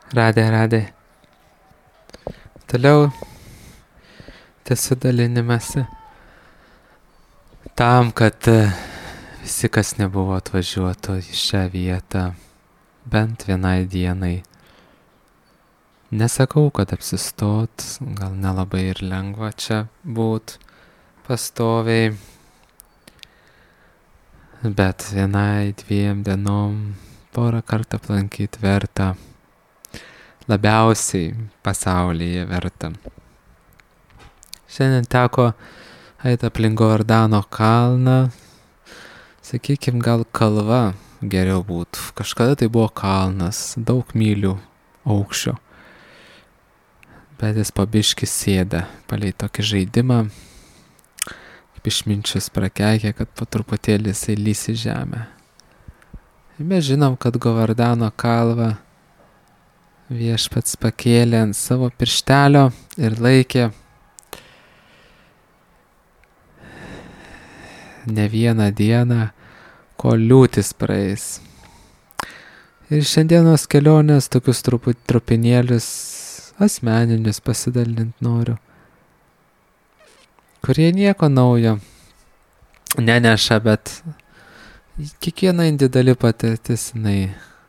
Radė. Toliau tęsiu dalinimąsi. Tam, kad visi, kas nebuvo, atvažiuotų į šią vietą bent vienai dienai. Nesakau, kad apsistot, gal nelabai ir lengva čia būt pastoviai, bet vienai, 2 dienom porą kartų aplankyti verta. Labiausiai pasaulyje verta. Šiandien teko eiti aplink Govardhano kalną. Sakykim, gal kalva geriau būtų. Kažkada tai buvo kalnas, daug mylių aukščio. Bet jis po biškį sėda palei tokį žaidimą. Kaip išminčius prakeikė, kad po truputėlį jisai lys į žemę. Ir mes žinom, kad Govardhano kalvą viešpats pakėlė ant savo pirštelio ir laikė ne vieną dieną, kol liūtis praeis. Ir šiandienos kelionės tokius trupinėlius asmeninius pasidalint noriu, kurie nieko naujo neneša, bet kiekviena individuali patirtis jinai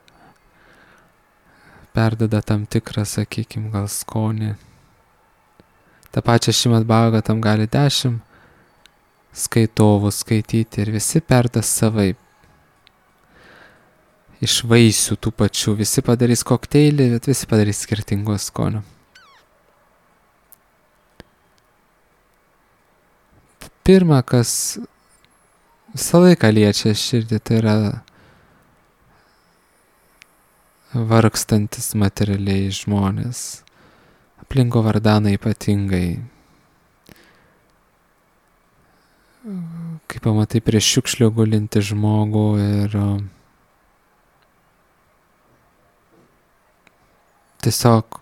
perdada tam tikrą, sakykim, gal skonį. Ta pačia Šrimad Bhagavatam gali 10 skaitovų skaityti ir visi perdas savaip. Iš vaisių tų pačių. Visi padarys kokteilį, bet visi padarys skirtingos skonio. Pirma, kas visą laiką liečia širdį, tai yra vargstantis materialiai žmonės. Aplink Govardhaną ypatingai. Kai pamatai prie šiukšlių gulinti žmogų ir tiesiog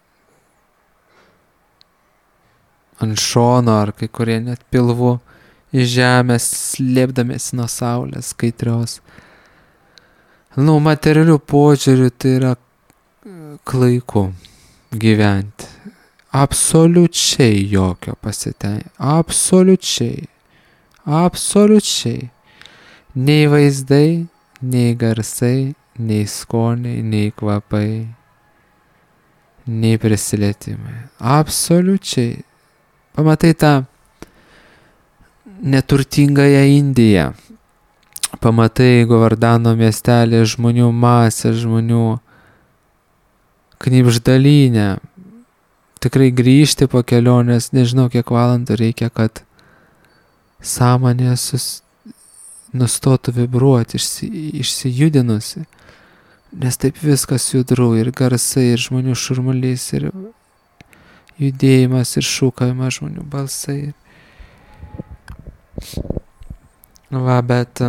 ant šono ar kai kurie net pilvu į žemę slėpdamiesi nuo saulės kaitrios. Materialių požiūrių tai yra klaiku gyventi. Absoliučiai jokio pasitenkinimo. Absoliučiai. Nei vaizdai, nei garsai, nei skoniai, nei kvapai, nei prisilietimai. Absoliučiai. Pamatai tą neturtingąją Indiją. Pamatai Govardhano miestelį, žmonių masę, žmonių knibždalynę. Tikrai grįžti po kelionės, nežinau kiek valandų reikia, kad sąmonė nustotų vibruoti, išsijudinusi. Nes taip viskas judru, ir garsai, ir žmonių šurmulys, ir judėjimas, ir šūkavimas žmonių balsai. Bet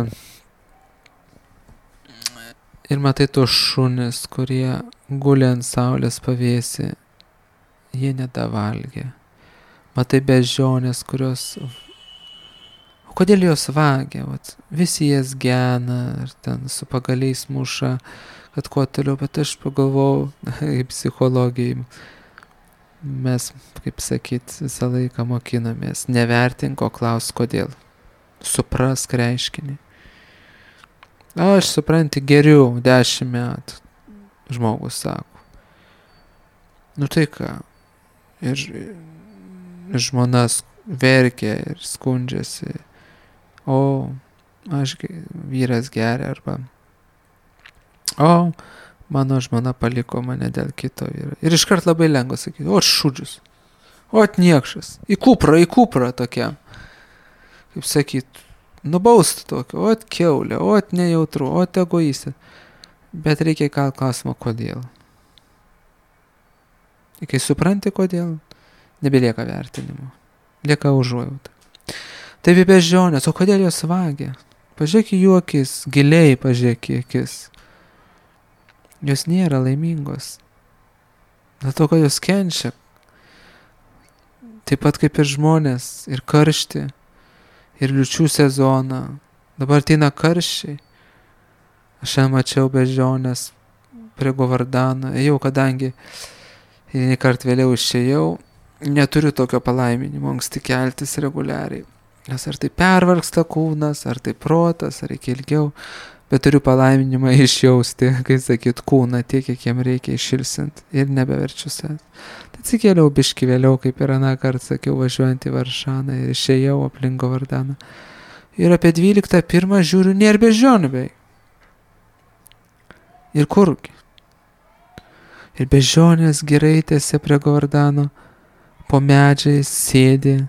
ir matai tuos šunis, kurie guli ant saulės pavėsį, jie nedavalgė. Matai beždžionės, kurios... O kodėl jos vagia? Visi jas gena ir ten su pagaliais muša, kad kuo toliau, bet aš pagalvojau, psichologijai, mes, kaip sakyt, visą laiką mokinamės, nevertink, o klaus kodėl. Suprask reiškinį. Aš supranti geriau 10 metų, žmogus sako. Tai ką? Ir žmonas verkia ir skundžiasi. O, vyras geria arba. O, mano žmona paliko mane dėl kito vyro. Ir iškart labai lengva sakyti, o šudžius, o niekšas, į kuprą tokiam. Kaip sakyt, nubaustų tokio, o kiaulė, o nejautru, o egoistė. Bet reikia kelt klausimą, kodėl. Ir kai supranti, kodėl, nebelieka vertinimo, lieka užuojauta. Taip beždžionės, o kodėl jos vagia? Pažiūrėk į jų akis, giliai pažiūrėk į akis. Jos nėra laimingos. Dėl to, kad jos kenčia. Taip pat kaip ir žmonės, ir karšti, ir liūčių sezoną. Dabar ateina karščiai. Aš mačiau beždžionės prie Govardano, ėjau, kadangi vieną kartą vėliau išėjau, neturiu tokio palaiminimo anksti keltis reguliariai. Nes ar tai pervargsta kūnas, ar tai protas, ar reikia ilgiau, bet turiu palaiminimą išjausti, kaip sakyt, kūną tiek, kiek jam reikia išilsint ir nebeverčiu savęs. Tai atsikėliau biški vėliau, kaip ir aną kartą sakiau, važiuojant į Varšaną ir išėjau aplink Govardaną. Ir apie 12:01 žiūriu, nėra beždžionių beveik. Ir kurgi? Ir beždžionės giraitėse prie Govardano po medžiais sėdi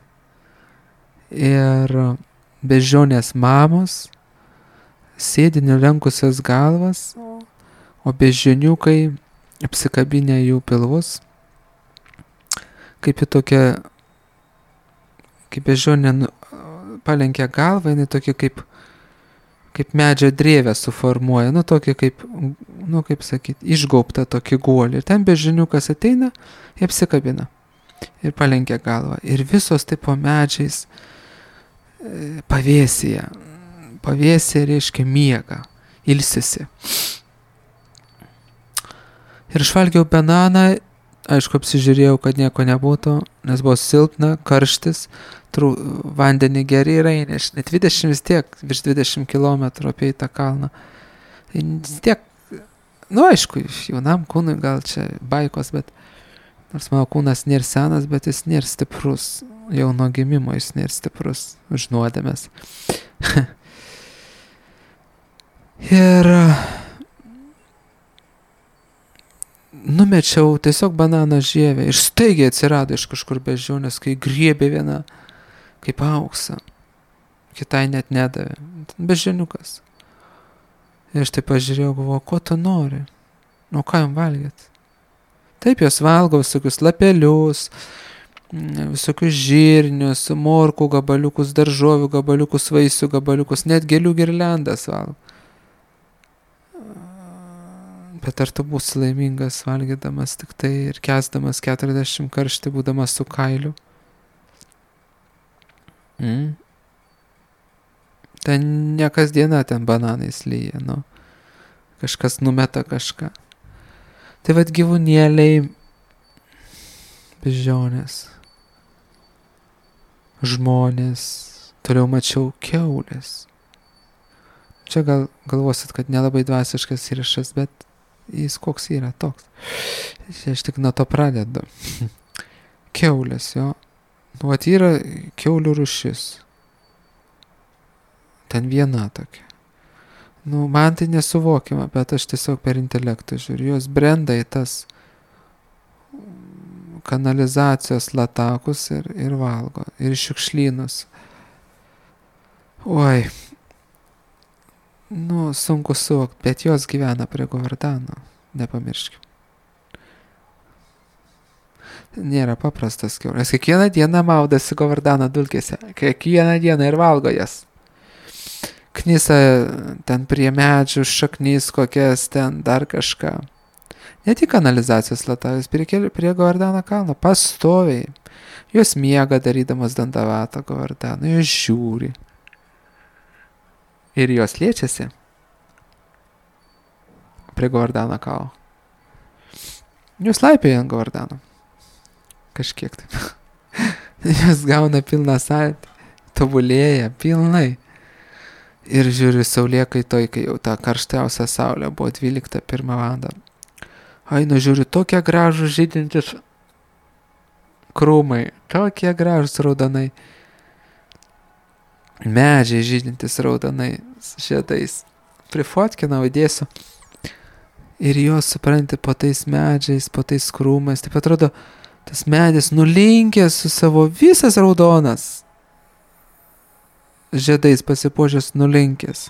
ir beždžionės mamos sėdi nulenkusios galvas, o beždžioniukai apsikabinę jų pilvus, kaip į tokią, kaip beždžionė palenkia galvą, jinai tokia kaip medžio drėvę suformuoja, tokia kaip, kaip sakyt, išgaubta tokį guolį. Ir ten beždžioniukas ateina, jie apsikabina ir palenkia galvą. Ir visos taip po medžiais pavėsyje. Pavėsė reiškia miega, ilsisi. Ir išvalgiau bananą, aišku, apsižiūrėjau, kad nieko nebūtų, nes buvo silpna, karštis, vandenį geri yra įneš, net 20 vis tiek, virš 20 km apie tą kalną. Vis tiek, aišku, jaunam kūnui gal čia baikos, bet nors mano kūnas nėra senas, bet jis nėra stiprus, jau nuo gimimo jis nėra stiprus, už nuodėmes. Ir numečiau tiesiog banano žievę ir staigiai atsirado iš kažkur beždžionės, kai griebė viena kaip auksą, kitai net nedavė. Beždžioniukas. Ir aš taip pažiūrėjau, galvoju, ko tu nori? Ką jam valgėt? Taip, jos valgo visokius lapelius, visokius žirnius, morkų gabaliukus, daržovių gabaliukus, vaisių gabaliukus, net gėlių girliandas valgo. Bet ar tu būsi laimingas valgydamas tik tai ir kęsdamas 40 karštį, būdamas su kailiu? Ten ne kasdiena ten bananais lyja, kažkas numeta kažką. Tai vat gyvūnėliai, beždžionės, žmonės, toliau mačiau kiaulės. Čia galvosit, kad nelabai dvasiškas įrašas, bet jis koks yra toks. Aš tik nuo to pradedu. Kiaulės, jo. Vat yra kiaulių rūšis. Ten viena tokia. Man tai nesuvokiama, bet aš tiesiog per intelektą žiūriu. Jos brenda į tas kanalizacijos latakus ir valgo. Ir šiukšlynus. Oi. Sunku suvokti, bet jos gyvena prie Govardano. Nepamirškim. Nėra paprastas kiaulės. Kiekvieną dieną maudasi Govardano dulkėse. Kiekvieną dieną ir valgo jas. Knisa ten prie medžių, šaknys kokias, ten dar kažką. Ne tik kanalizacijos latavis, prie Govardano kalno, pastoviai. Jos miega darydamas dandavatą Govardano, jos žiūri. Ir jos liečiasi prie Govardano kalno. Jos laipioja ant Govardano. Kažkiek taip. Jos gauna pilną sąlytį, tobulėja pilnai. Ir žiūriu saulėkaitoj, kai jau ta karščiausia saulė buvo 12:01 valandą. Žiūriu, tokie gražūs žydintys krūmai, tokie gražūs raudonai. Medžiai žydintys raudonai žiedais. Prifotkinau, įdėsiu. Ir jos, supranti, po tais medžiais, po tais krūmais, taip atrodo, tas medis nulinkęs su savo visas raudonas. Žiedais pasipuošęs nulinkęs.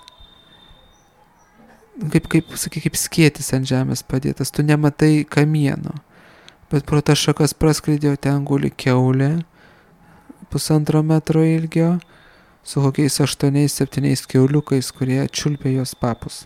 Kaip skėtis ant žemės padėtas, tu nematai kamieno. Bet pro tas šakas praskleidėjo, ten guli kiaulė, 1,5 metro ilgio, su kokiais 8-7 kiauliukais, kurie čiulpė jos papus.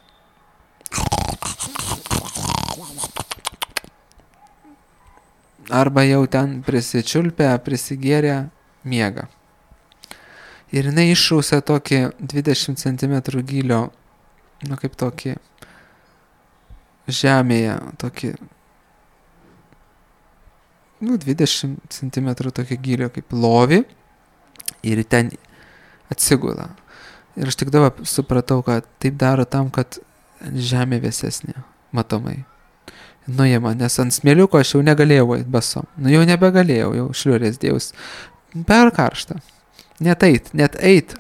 Arba jau ten prisičiulpę, prisigėrę, miega. Ir jinai iššausia tokį 20 cm gylio, kaip tokį žemėje tokį, 20 cm tokį gylio kaip lovį ir ten atsigula. Ir aš tik dabar supratau, kad taip daro tam, kad žemė vėsesnė, matomai. Nuima, nes ant smėliuko aš jau negalėjau eit basom. Jau nebegalėjau, jau šliurės dėjus. Per karštą. Net eit.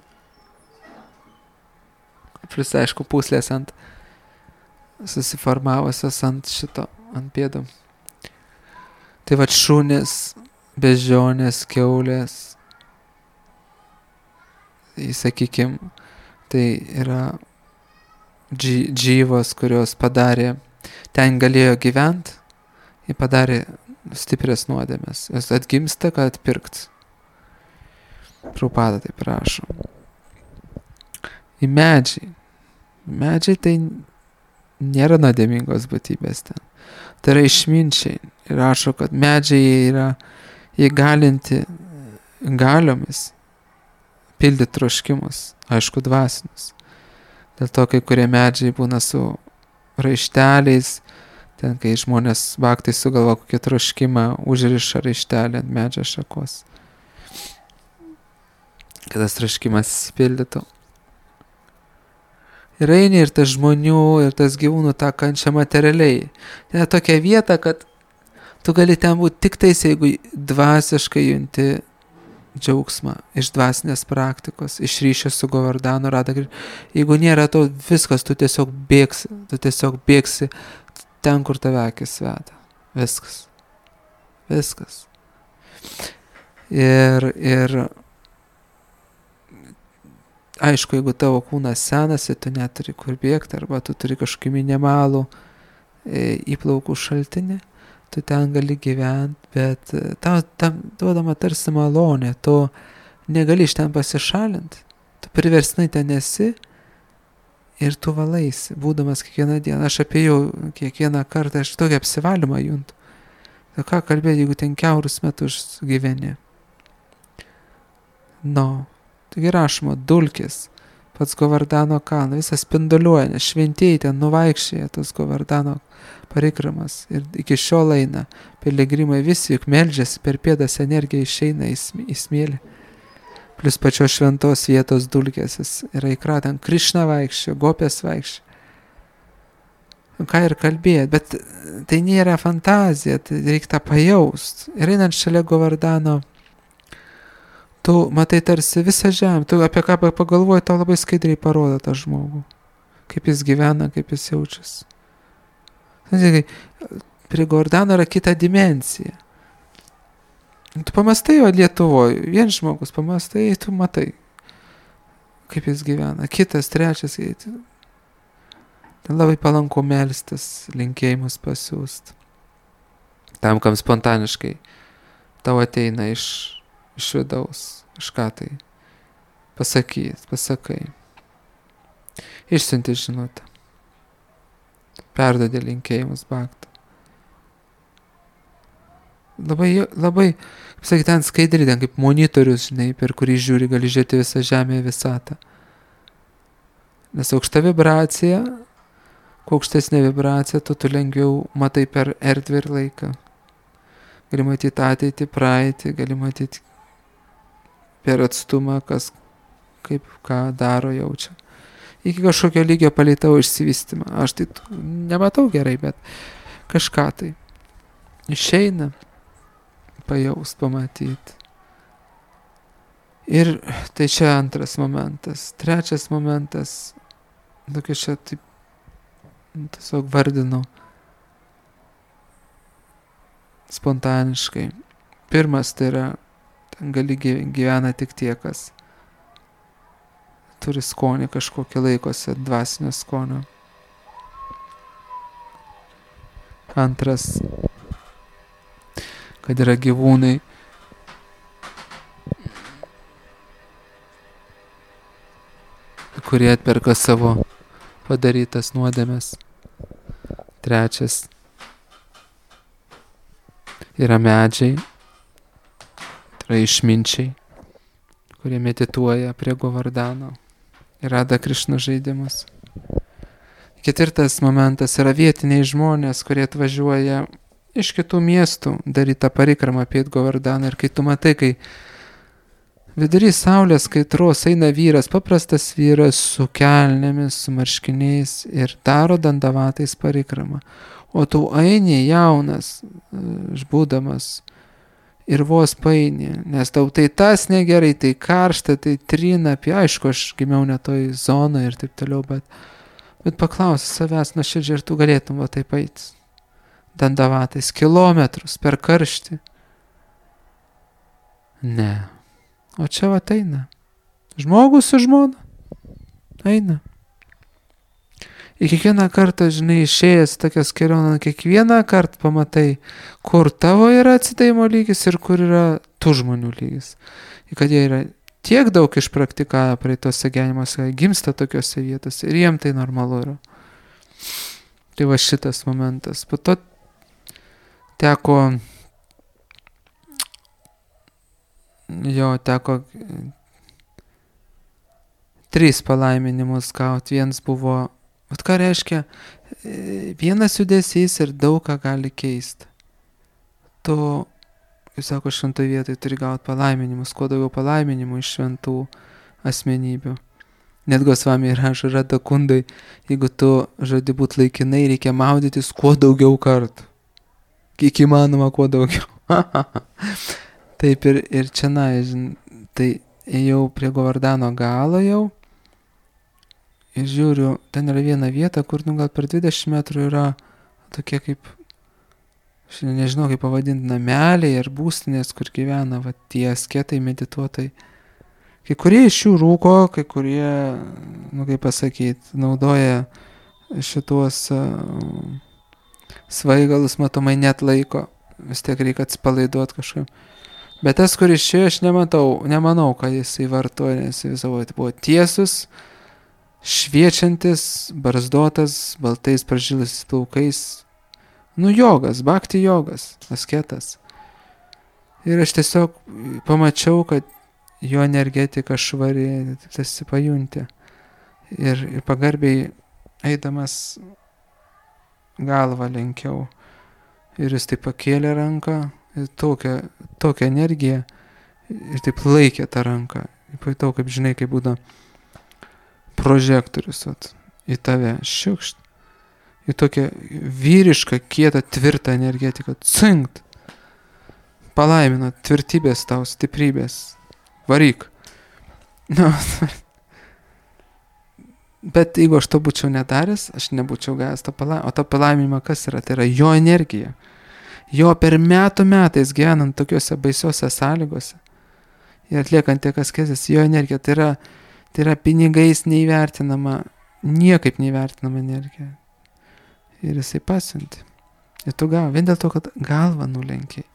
Plus, aišku, pūslės susiformavusios ant šito, ant pėdų. Tai va šunys, beždžionės, kiaulės, sakykim, tai yra džyvos, kurios padarė, ten galėjo gyventi, jie padarė stiprias nuodėmes. Jos atgimsta, kad atpirkt. Prabhupada taip prašo. Į medžiai. Medžiai tai nėra nuodėmingos būtybės ten. Tai yra išminčiai. Ir rašo, kad medžiai yra įgalinti galiomis pildyti troškimus, aišku, dvasinius. Dėl to kai kurie medžiai būna su raišteliais, ten kai žmonės baktai sugalvo kokį troškimą, užriša raištelį ant medžio šakos. Kad tas troškimas įsipildytų. Ir eini ir tas žmonių, ir tas gyvūnų tą kančią materialiai. Tai yra tokia vieta, kad tu gali ten būti tik tais, jeigu dvasiškai junti džiaugsmą iš dvasinės praktikos, iš ryšio su Govardhanu Radha. Jeigu nėra to viskas, tu tiesiog bėgsi ten, kur tave akis veda. Viskas. Ir aišku, jeigu tavo kūnas senas, tu neturi kur bėgti, arba tu turi kažkokį minimalų įplaukų šaltinį, tu ten gali gyventi, bet tam duodama tarsi malonė, tu negali iš ten pasišalinti, tu priverstinai ten esi ir tu valaisi, būdamas kiekvieną dieną. Aš apėjau kiekvieną kartą, aš tokį apsivalymą juntu. Tai ką kalbėti, jeigu ten kiaurus metus gyveni? Taigi rašoma, dulkės, pats Govardhano kalną, visas spinduliuoja, nes šventieji ten nuvaikščioja tos Govardhano parikramas ir iki šiol eina piligrimai, visi juk meldžiasi, per pėdas energija išeina į smėlį. Plus pačios šventos vietos dulkės yra įkratant, Krišna vaikščio, gopės vaikščio. Ką ir kalbėti, bet tai nėra fantazija, tai reikia tą pajaust. Ir einant šalia Govardhano, tu matai tarsi visą žemę, tu apie ką pagalvoji, tau labai skaidriai parodo tą žmogų, kaip jis gyvena, kaip jis jaučiasi. Prie Govardhano yra kita dimensija. Tu pamastai jo Lietuvoje, vien žmogus pamastai, tu matai, kaip jis gyvena. Kitas, trečias, ten labai palanku melstis, linkėjimus pasiūst. Tam, kam spontaniškai tau ateina iš vidaus, kažką tai pasakai. Išsiunti žinutę. Perdodė linkėjimus bhaktam. Labai, kaip sakyti, ten skaidri, ten kaip monitorius, žinai, per kurį žiūri, gali žiūrėti visą žemę, visatą. Nes aukšta vibracija, kuo aukštesnė vibracija, tu lengviau matai per erdvę ir laiką. Gali matyti ateitį, praeitį, gali matyti per atstumą, kas kaip ką daro, jaučia. Iki kažkokio lygio paleitau išsivystymą. Aš tai nematau gerai, bet kažką tai išeina pajaust, pamatyti. Ir tai čia antras momentas. Trečias momentas, tokia čia taip tiesiog vardinu spontaniškai. Pirmas tai yra, ten gali gyvena tik tie, kas turi skonį kažkokį laikosi, dvasinio skonio. Antras, kad yra gyvūnai, kurie atperka savo padarytas nuodėmes. Trečias, yra medžiai, tai yra išminčiai, kurie medituoja prie Govardhano ir Radha Krišna žaidimus. Ketvirtas momentas yra vietiniai žmonės, kurie atvažiuoja iš kitų miestų daryti tą parikramą apie Govardaną. Ir kai tu matai, kai vidury saulės kaitros eina vyras, paprastas vyras su kelnėmis, su marškiniais ir daro Dandavatais parikramą. O tu eini jaunas, būdamas ir vos paini, nes tau tai tas negerai, tai karšta, tai trina, aišku, aš gimiau ne toj zonoje ir taip toliau, bet paklausi savęs nuoširdžiai, ar tu galėtum va taip eiti Dandavatais kilometrus per karštį. Ne. O čia va eina. Žmogus su žmona. Eina. Ir kiekvieną kartą, žinai, išėjęs tokias kelioną, kiekvieną kartą pamatai, kur tavo yra atsidavimo lygis ir kur yra tų žmonių lygis. Ir kad jie yra tiek daug išpraktikavę praeitose gyvenimuose, gimsta tokiose vietose ir jiem tai normalu yra. Tai va šitas momentas. Po to teko 3 palaiminimus gauti. Vienas buvo, ką reiškia, vienas judesys ir daug ką gali keisti. Tu, jūs sako, šventoje vietoje turi gauti palaiminimus, kuo daugiau palaiminimų iš šventų asmenybių. Net Gosvami rašo Radha Kundai, jeigu tu žadi būti laikinai, reikia maudytis kuo daugiau kartų. Kiek įmanoma, kuo daugiau. Taip ir čia, tai ėjau prie Govardano galo jau ir žiūriu, ten yra viena vieta, kur gal per 20 metrų yra tokie kaip, aš nežinau kaip pavadinti, nameliai ar būstinės, kur gyvena va, tie asketai, medituotojai. Kai kurie iš jų rūko, kai kurie, kaip pasakyti, naudoja šituos svaigalus, matomai net laiko, vis tiek reikia atsipalaiduoti kažkaip. Bet tas, kuris čia, aš nemanau, kad jisai vartoja, nes jis buvo tiesus, šviečiantis, barzdotas, baltais pražilusiais plaukais. Jogas, bhakti jogas, asketas. Ir aš tiesiog pamačiau, kad jo energetika švari, tas pajunti. Ir pagarbiai eidamas galvą lenkiau. Ir jis taip pakėlė ranką, ir tokią energiją, ir taip laikė tą ranką. Ir pajutau, kaip žinai, kaip būna prožektorius į tave šiukšt. Į tokią vyrišką, kietą, tvirtą energetiką. Cinkt. Palaimino tvirtybės tau, stiprybės. Varyk. Bet jeigu aš to būčiau nedaręs, aš nebūčiau gavęs to palaiminimą. O to palaiminimą kas yra? Tai yra jo energija. Jo per metais gyvenant tokiuose baisiuose sąlygose ir atliekant tiek askezės, jo energija. Tai yra pinigais neįvertinama, niekaip neįvertinama energija. Ir jisai pasiunti. Ir tu gavo, vien dėl to, kad galvą nulenkiai.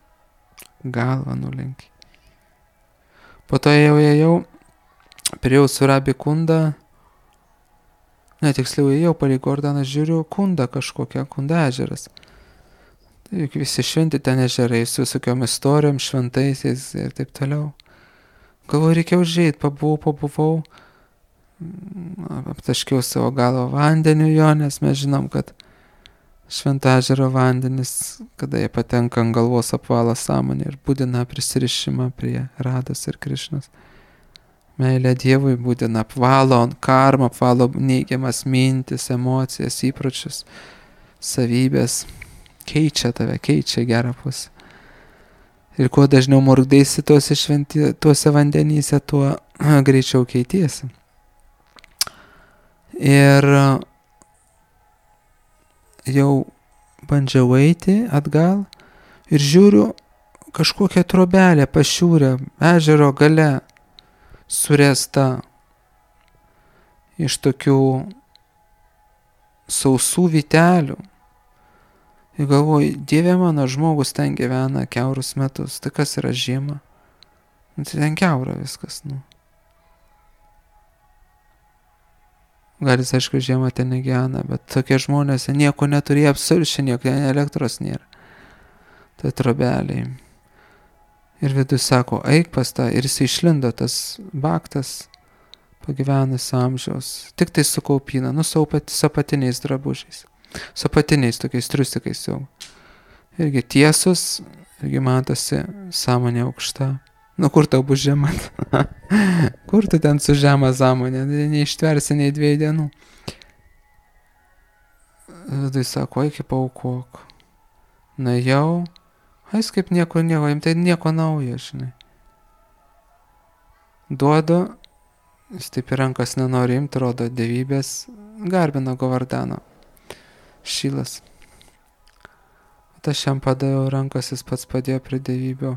Po to ėjau, priejau su Rabi Kunda, tiksliau ėjau palei Govardaną, žiūriu, Kunda kažkokia, Kunda ežeras. Tai juk visi šventi ten ežerai, su visokiom istorijom, šventaisiais ir taip toliau. Galvoju, reikia užėjti, pabuvau, aptaškiau savo galvą vandeniu jo, nes mes žinom, kad švento ežero vandenis, kada jie patenka ant galvos, apvalo sąmonę ir būdina prisirišimą prie Rados ir Krišnos. Meilė Dievui būdina, apvalo karmą, apvalo neigiamas mintis, emocijas, įpročius, savybės, keičia tave, keičia gerą pusę. Ir kuo dažniau murkdaisi tuose vandenyse, tuo greičiau keitiesi. Ir jau bandžiau eiti atgal ir žiūriu kažkokią trobelę pašiūrę ežero gale suręsta iš tokių sausų vytelių. Ir galvoju, Dieve mano, žmogus ten gyvena kiaurus metus, tai kas yra žiema? Tai ten kiaura viskas, Gal jis, aišku, žiemą ten negyvena, bet tokie žmonės nieko neturėjo, absoliučiai nieko, elektros nėra. Tai trobeliai. Ir vidus sako, eik pas tą, ir jis išlindo, tas baktas, pagyvenus amžiaus, tik tai su kaupyna, su apatiniais drabužiais, su apatiniais tokiais triusikais jau. Irgi tiesus, irgi matosi sąmonė aukšta. Kur tau bus žema? Kur tu ten su žema sąmonė? Neištversi nei 2 dienų. Vidui sako, eik paaukok. Na jau, jis kaip nieko, jam tai nieko naujo, žinai. Duodu, jis taip į rankas nenori imti, rodo dievybės, garbino Govardhano. Šilas. Bet aš jam padaviau rankas, jis pats padėjo prie dievybių.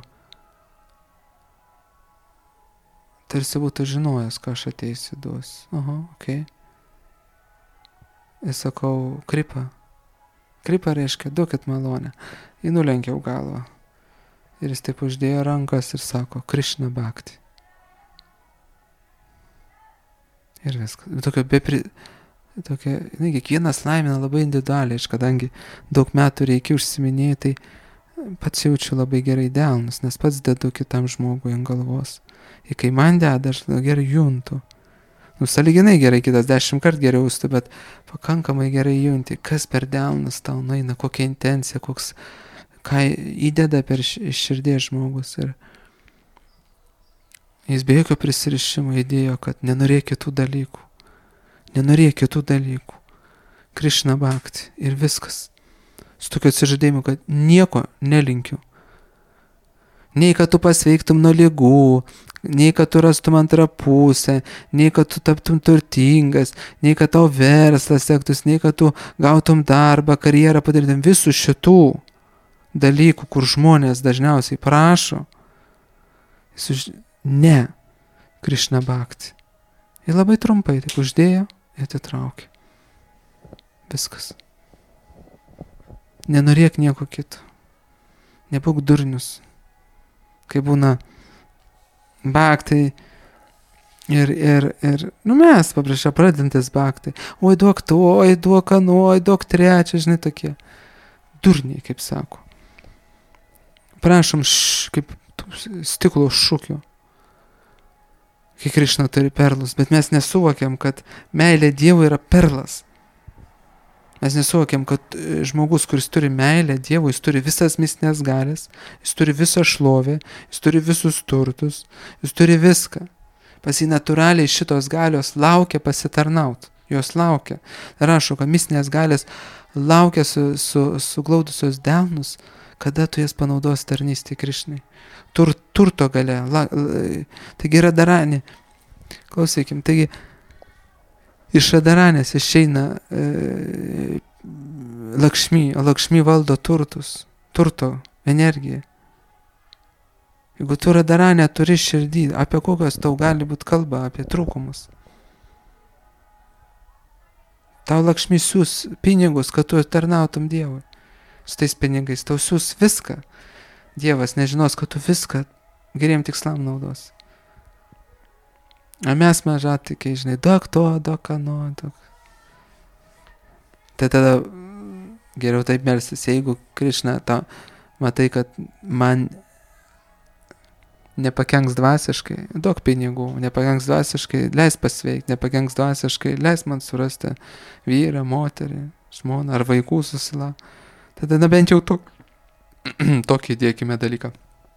Tarsi būtų žinojęs, ką aš ateisiu duos. Aha, okei. Ir sakau, kripa. Kripa reiškia, duokit malonę. Jį nulenkiau galvą. Ir jis taip uždėjo rankas ir sako, Krishna Bhakti. Ir viskas. Kiekvienas laimina labai individualiai, kadangi daug metų reikia užsiminėti, tai pats jaučiu labai gerai delnus, nes pats dedu kitam žmogui ant galvos. Ir kai man deda, aš gerai juntu. Sąlyginai gerai, kitas 10 kart geriau jaustu, bet pakankamai gerai junti, kas per delnus tau nueina, kokia intencija, ką įdeda per širdies žmogus. Ir jis be jokio prisirišimo įdėjo, kad nenorėk kitų dalykų. Nenorėk kitų dalykų. Krishna Bhakti. Ir viskas. Su tokiu atsižadėjimu, kad nieko nelinkiu. Nei kad tu pasveiktum nuo ligų, nei kad tu rastum antrą pusę, nei kad tu taptum turtingas, nei kad tau verslas sektus, nei kad tu gautum darbą, karjerą padarytum. Visų šitų dalykų, kur žmonės dažniausiai prašo, ne, Krishna Bhakti. Ir labai trumpai tik uždėjo ir atitraukė. Viskas. Nenorėk nieko kito. Nebūk durnius. Kai būna bhaktai ir mes paprašę pradedantis bhaktai. Oi duok to, oi duok anu, oi duok trečią, žinai tokie. Durniai, kaip sako. Prašom kaip stiklo šūkių. Kai Krišna turi perlus, bet mes nesuvokiam, kad meilė Dievui yra perlas. Mes nesuvokiam, kad žmogus, kuris turi meilę Dievui, jis turi visas mistinės galės, jis turi visą šlovę, jis turi visus turtus, jis turi viską. Pas jį natūraliai šitos galios laukia pasitarnaut. Jos laukia. Rašo, kad mistinės galės laukia suglaudusios delnus, kada tu jas panaudos tarnystei Krišnai. Turto galia. Taigi Radharani. Klausykim. Taigi iš Radharanės išeina Lakšmi, o Lakšmi valdo turtus. Turto energiją. Jeigu tu Radharanę turi širdį, apie kokios tau gali būti kalba, apie trūkumus. Tau Lakšmi siūs pinigus, kad tu tarnautum Dievui. Su tais pinigais tau siūs viską. Dievas nežinos, kad tu viską geriem tikslam naudos. A mes mažatikiai, žinai, duok to, duok ano, duok. Tai tada geriau taip melsis, jeigu Krišna matai, kad man nepakenks dvasiškai, duok pinigų, nepakenks dvasiškai, leis pasveikti, nepakenks dvasiškai, leis man surasti vyrą, moterį, žmoną ar vaikų susilaukti. Tada bent jau tokį dėkime dalyką.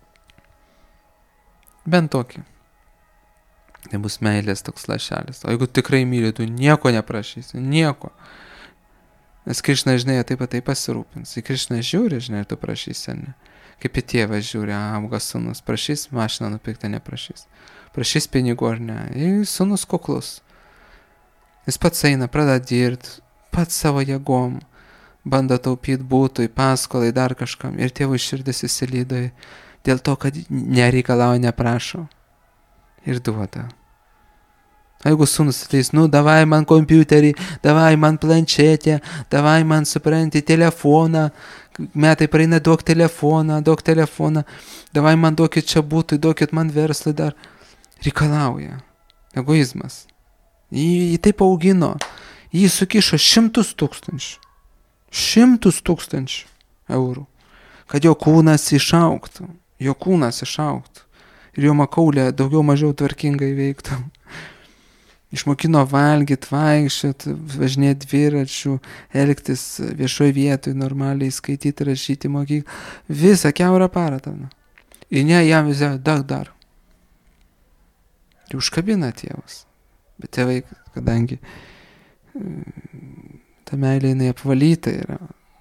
Bent tokį. Tai bus meilės toks lašelis. O jeigu tikrai myli, tu nieko neprašysi, nieko. Nes Krišna, žinai, taip pat tai pasirūpins. Į Krišną žiūri, žinai, tu prašysi, ne? Kaip į tėvą žiūri, augas sūnus, prašys, mašiną nupirktą neprašys. Prašys pinigų ar ne. Jis sūnus kuklus. Jis pats eina, pradeda dirbti, pats savo jėgom. Bando taupyti būtui, paskolai, dar kažkam. Ir tėvų širdis įsilydo dėl to, kad nereikalauja, neprašo. Ir duoda. Jeigu sūnus ateis, davai man kompiuterį, davai man planšetę, davai man, supranti, telefoną, metai praeina, duok telefoną, davai man duokit čia būtui, duokit man verslui dar. Reikalauja. Egoizmas. Jį taip augino. Jį sukišo 100 000. 100 000 eurų, kad jo kūnas išaugtų, ir jo makaulė daugiau mažiau tvarkingai veiktų. Išmokino valgyti, vaikščioti, važinėti dviračių, elgtis viešoje vietoje, normaliai skaityti, rašyti mokyklą. Visą kiaurą parą tam. Ir ne, jam visą dar. Tai užkabina tėvus. Bet tėvai, kadangi ta meilė jinai apvalyta yra,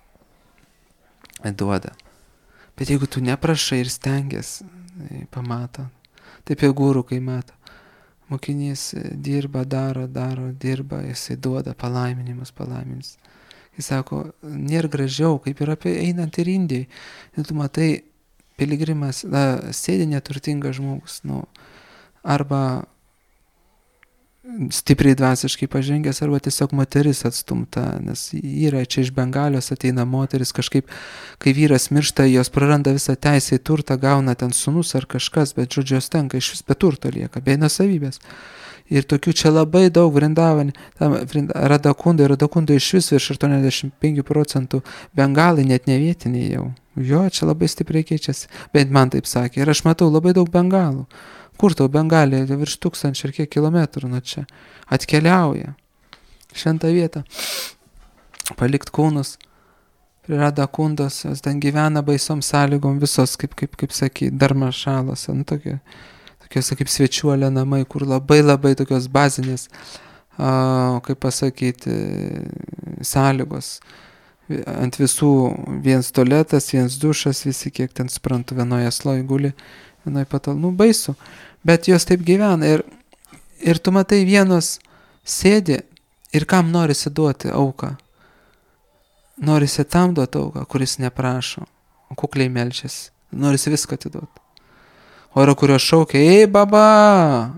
duoda. Bet jeigu tu neprašai ir stengiasi, pamato. Taip jau guru, kai mato. Mokinys dirba, daro, dirba, jisai duoda palaiminimus. Jis sako, nėra gražiau, kaip ir apie einant ir Indijai. Ir tu matai, piligrimas, sėdi neturtingas žmogus, arba stipriai dvasiškai pažengęs, arba tiesiog moteris atstumta, nes yra čia iš Bengalijos ateina moteris, kažkaip, kai vyras miršta, jos praranda visą teisę į turtą, gauna ten sūnus ar kažkas, bet žodžiu, jos tenka iš vis be turto lieka, be nuosavybės. Ir tokių čia labai daug Vrindavane, Radakunda iš vis virš 85% bengalai, net ne vietiniai jau. Jo, čia labai stipriai keičiasi, bent man taip sakė. Ir aš matau labai daug bengalų. Kur tau Bengalija, virš 1000 ir kiek kilometrų nuo čia atkeliauja. Šventą vietą. Palikt kūnus. Prie Radakundos, jos ten gyvena baisom sąlygom, visos, kaip sakyt, darmašalos, tokios kaip svečiuolė namai, kur labai tokios bazinės, kaip pasakyti, sąlygos. Ant visų vienas tualetas, vienas dušas, visi kiek ten suprantu, vienoje sloj guli, vienoje patalų, baisu. Bet jos taip gyvena ir tu matai vienos sėdi ir kam norisi duoti auką. Norisi tam duoti auką, kuris neprašo, o kukliai melčiasi. Norisi viską atiduoti. O yra, kurios šaukia, ei baba.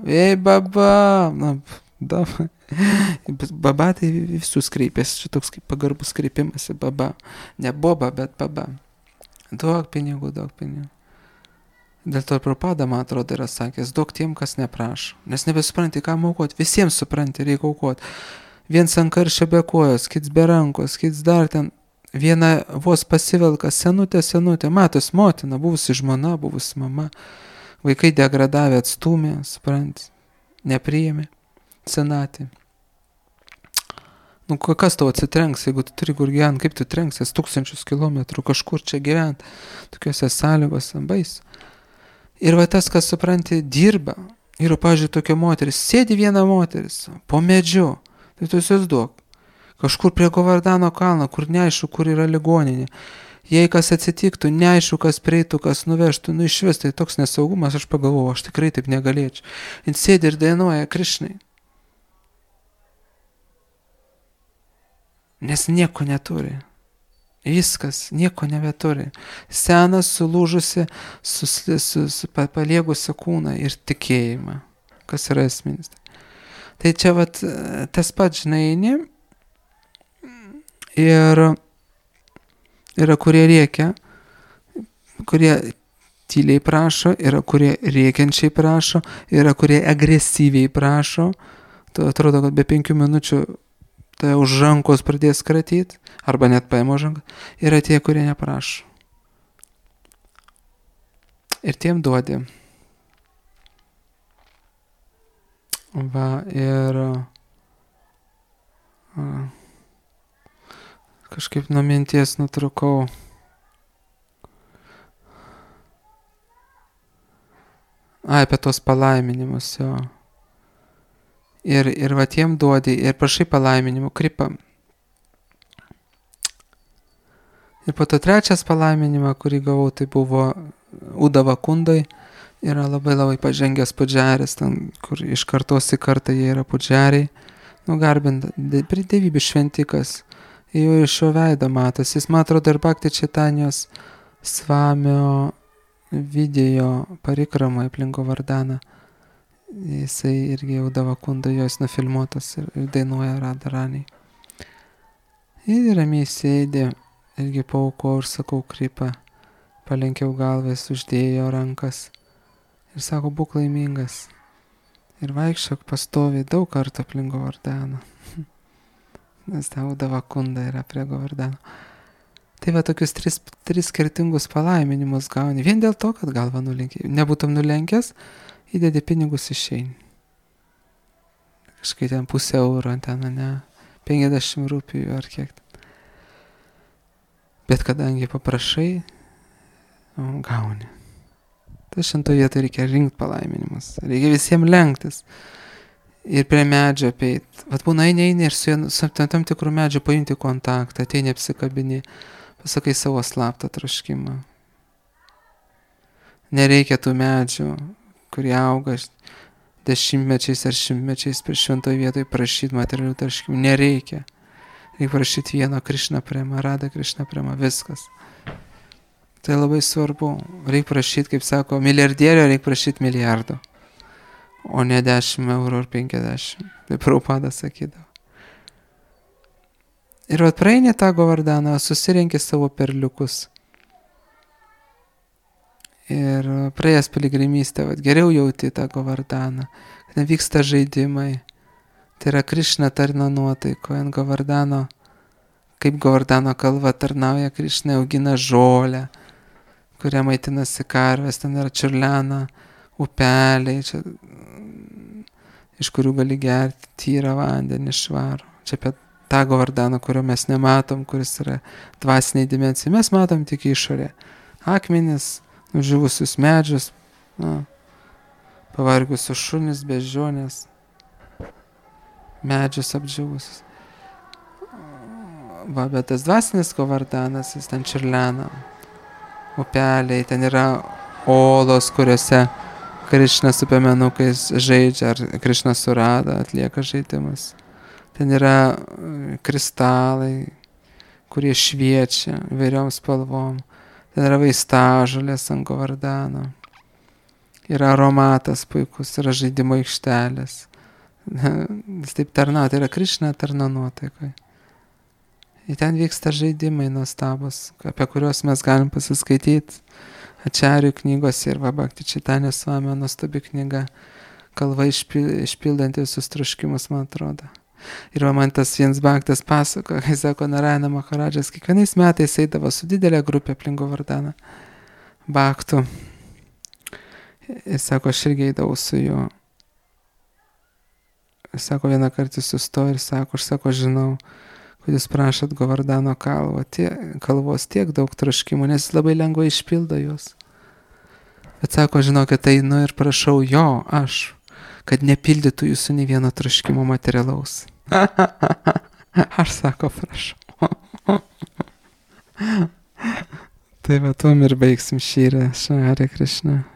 Baba tai visus kreipėsi, čia toks kaip pagarbus kreipimasi, baba. Ne boba, bet baba. Duok pinigų. Dėl to Prabhupada, man atrodo, yra sakęs, duok tiem, kas neprašo. Nes nebesupranti, ką aukoti. Visiems supranti, reikia aukoti. Viens ant karščio be kojos, kits be rankos, kits dar ten. Viena vos pasivelka, senutė. Matos motina, buvusi žmona, buvusi mama. Vaikai degradavę atstumė, supranti, nepriėmė, senatė. Kas tau atsitrenks, jeigu tu turi kur gyventi, kaip tu trenksies 1000 kilometrų kažkur čia gyventi, tokiuose sąlygose, baisu. Ir va tas, kas supranti, dirba. Ir, pavyzdžiui, tokia moteris, sėdi viena moteris, po medžiu, tai tu įsivaizduok, kažkur prie Govardhano kalno, kur neaišku, kur yra ligoninė. Jei kas atsitiktų, neaišku, kas prieitų, kas nuvežtų, iš vis tai toks nesaugumas, aš pagalvojau, aš tikrai taip negalėčiau. Jis sėdi ir dainuoja Krišnai. Nes nieko neturi. Viskas, nieko nebeturi. Senas, sulūžusi, paliegusi kūną ir tikėjimą. Kas yra esminis. Tai čia vat tas pats, žinai, ir yra, kurie rėkia, kurie tyliai prašo, yra, kurie rėkiančiai prašo, yra, kurie agresyviai prašo. Tai atrodo, kad be 5 minučių tai už rankos pradės kratyti, arba net paima už ranką. Yra tie, kurie neprašo. Ir tiem duodi. Va, ir kažkaip nuo minties nutrukau. Apie tos palaiminimus, jo. Ir va tiem duodi, ir prašai palaiminimų, kripa. Ir po to trečias palaiminimą, kurį gavau, tai buvo Udava Kundai. Yra labai pažengęs pudžiaris, ten, kur iš kartos į kartą jie yra pudžiariai. Garbinta, dievybės šventikas. Jo iš šio veido matas. Jis, man atrodo, ir Bhakti Čaitanijos Svamio video parikramai aplink Govardhaną. Jisai irgi Udava Kunda, jos nufilmuotas ir dainuoja Radharani. Ir ramiai sėdė, irgi paukojau ir sakau kripą, palenkiau galvas, uždėjo rankas ir sako, būk laimingas. Ir vaikščiok pastoviai daug kartų aplink Govardhaną. Nes ta Udava Kunda yra prie Govardhano. Tai va tokius tris skirtingus palaiminimus gauni. Vien dėl to, kad galvą nulenkiai. Nebūtum nulenkęs, įdedi pinigus išeini. kažkai ten €0,5 ten, ne, 50 rupijų ar kiek. Bet kadangi paprašai, gauni. Tai šitoje vietoje reikia rinkti palaiminimus. Reikia visiems lenktis. Ir prie medžio apeit. Vat būna eini ir su tam tikrų medžių paimti kontaktą, ateini apsikabini, pasakai savo slaptą troškimą. Nereikia tų medžių, kurie auga dešimtmečiais ar šimtmečiais per šventoje vietoje prašyti materialių troškimų. Nereikia. Reikia prašyti vieno Krišna prema, Rada Krišna prema, viskas. Tai labai svarbu. Reikia prašyti, kaip sako, milijardierio, reikia prašyti milijardo. O ne 10 eurų ar 50. Tai Prabhupadas sakydavo. Ir vat praeini tą Govardaną, susirenki savo perliukus. Ir praėjęs piligrimystę, vat geriau jauti tą Govardaną. Ten vyksta žaidimai. Tai yra Krišna tarna nuotaikoje ant Govardano. Kaip Govardano kalva tarnauja Krišna, augina žolę, kuria maitinasi karvės, ten yra čiurlena, upeliai, čia, iš kurių gali gerti tyrą vandenį švarų. Čia apie tą Govardaną, kurio mes nematom, kuris yra dvasiniai dimensijai. Mes matom tik išorę. Akmenis, nužuvusius medžius, pavargusius šunis, beždžionės, medžius apdžiūvusius. Va, bet tas dvasinis Govardanas, jis ten čiurlena, upeliai, ten yra olos, kuriuose Krišna su piemenukais žaidžia, ar Krišna su Rada atlieka žaidimus. Ten yra kristalai, kurie šviečia įvairiom spalvom. Ten yra vaistažolės ant Govardano. Yra aromatas puikus, yra žaidimo aikštelės. Jis taip tarnauja, tai yra Krišna tarna nuotaikoje. Ir ten vyksta žaidimai nuostabus, apie kuriuos mes galim pasiskaityti Ačarių knygose ir Bhakti Chaitanya Swamio nuostabi knyga, kalva išpildanti visus troškimus, man atrodo. Ir man tas vienas bhaktas pasako, kai sako, Narayana Maharadžas kiekvienais metais eidavo su didelė grupė aplink Govardaną bhaktų. Ir sako, aš irgi eidavau su juo. Sako, vieną kartą sustojo ir sako, aš sako, žinau, kad jūs prašot Govardano kalvos tiek daug troškimų, nes jis labai lengvai išpildo juos. Bet sako, žinokit, einu ir prašau jo, aš, kad nepildytų jūsų nei vieno troškimo materialaus. Aš sako, prašau. Tai va, tuom ir baigsim šį Hare Krishna.